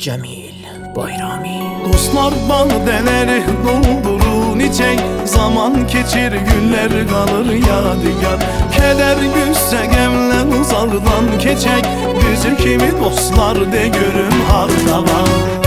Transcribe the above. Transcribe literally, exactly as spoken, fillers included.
Cemil Bayrami. Dostlar badeleri doldurun içey, zaman keçir günler kalır yadigar. Keder güsse gemle uzaktan keçek, bizi kimi dostlar de görün harda var.